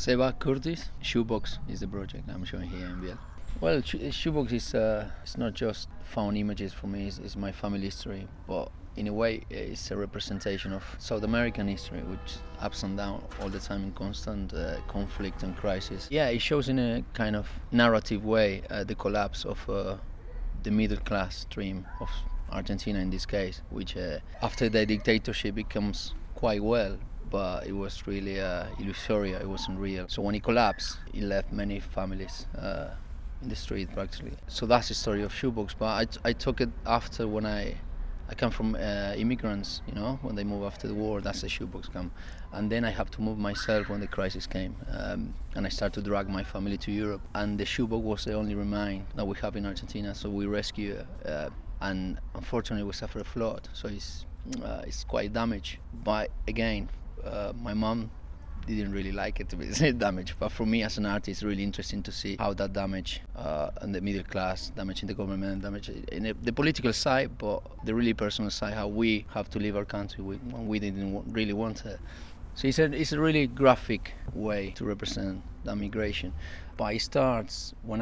Seba Curtis, Shoebox is the project I'm showing here in Biel. Well, Shoebox is it's not just found images for me, it's my family history, but in a way it's a representation of South American history, which ups and downs all the time in constant conflict and crisis. Yeah, it shows in a kind of narrative way the collapse of the middle class dream of Argentina in this case, which after the dictatorship becomes quite well, but it was really illusory, it wasn't real. So when it collapsed, it left many families in the street practically. So that's the story of Shoebox, but I took it after when I come from immigrants, you know, when they move after the war, that's the Shoebox camp. And then I have to move myself when the crisis came. And I started to drag my family to Europe. And the Shoebox was the only remain that we have in Argentina, so we rescue and unfortunately we suffered a flood, so it's quite damaged. But again, my mom didn't really like it to be damaged, but for me as an artist, it's really interesting to see how that damage and the middle class, damage in the government, damage in the political side, but the really personal side, how we have to leave our country when we didn't really want it. So it's a really graphic way to represent the migration. But it starts when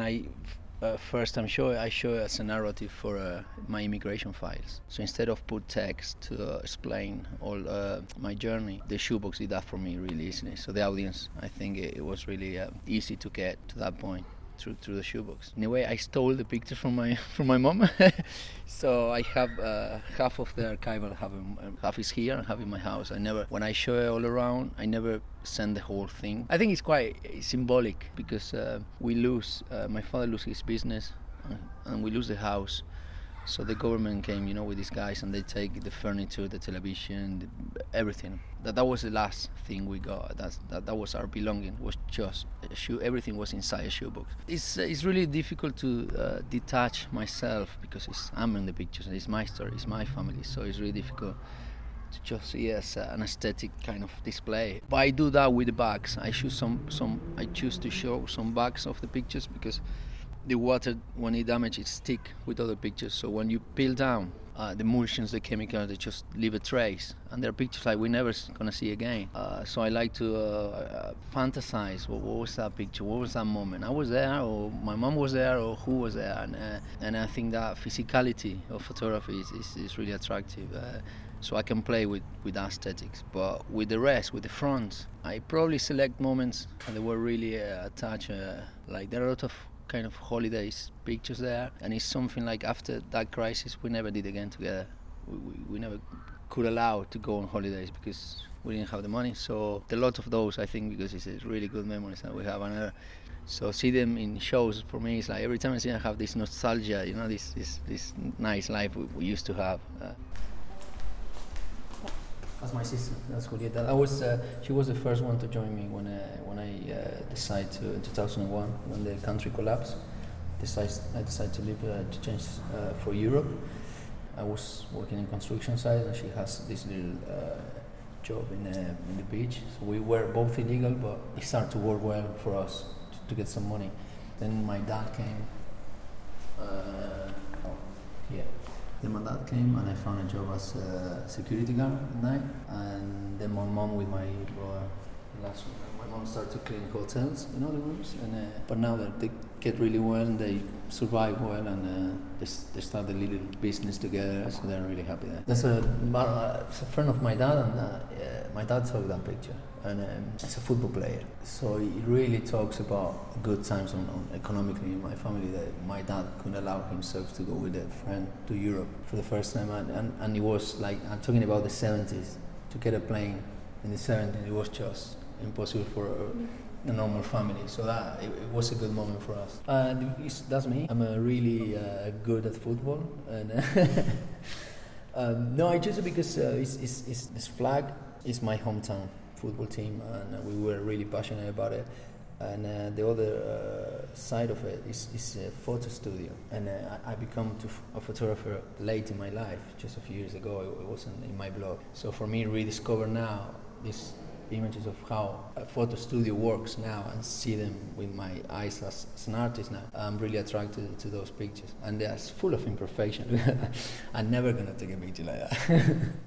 first time I show it as a narrative for my immigration files. So instead of put text to explain all my journey, the Shoebox did that for me really easily. So the audience, I think it was really easy to get to that point through the Shoebox. In a way, I stole the picture from my mom. So I have half of the archival, half is here and half in my house. When I show it all around, I never send the whole thing. I think it's quite symbolic because my father lose his business and we lose the house. So the government came, you know, with these guys and they take the furniture, the television, everything. That was the last thing we got. That was our belonging. Was just a shoe. Everything was inside a Shoebox. It's really difficult to detach myself because I'm in the pictures and it's my story, it's my family. So it's really difficult to just see it as an aesthetic kind of display. But I do that with the bags. I choose to show some bags of the pictures because the water, when it damages, it stick with other pictures. So when you peel down, the emulsions, the chemicals, they just leave a trace. And there are pictures like we're never gonna see again. So I like to fantasize. What was that picture? What was that moment? I was there, or my mom was there, or who was there? And I think that physicality of photography is really attractive. So I can play with aesthetics. But with the rest, with the fronts, I probably select moments and they were really attached. Like there are a lot of kind of holidays pictures there, and it's something like after that crisis we never did again together. We never could allow to go on holidays because we didn't have the money. So a lot of those, I think, because it's a really good memories that we have. So see them in shows for me, it's like every time I see them, I have this nostalgia, you know, this nice life we used to have. That's my sister. That's Julieta. She was the first one to join me when I decided to in 2001 when the country collapsed. I decided to leave to change for Europe. I was working in construction site and she has this little job in the beach. So we were both illegal, but it started to work well for us to get some money. Then my dad came. Then my dad came and I found a job as a security guard at night. And then my mom with my brother, my mom started to clean hotels, you know, the rooms. But now that they get really well and they survive well and they start a little business together, so they're really happy there. That's a friend of my dad, and my dad took that picture. And it's a football player, so it really talks about good times on economically in my family, that my dad couldn't allow himself to go with a friend to Europe for the first time, and it was like, I'm talking about the 70s, to get a plane in the 70s, it was just impossible for a normal family, so that it was a good moment for us. And that's me. I'm really good at football, and no, I chose it because this flag is my hometown football team, and we were really passionate about it. And the other side of it is a photo studio. And I become a photographer late in my life, just a few years ago. It wasn't in my blog. So for me, rediscover now these images of how a photo studio works now and see them with my eyes as an artist now. I'm really attracted to those pictures. And they're full of imperfection. I'm never going to take a picture like that.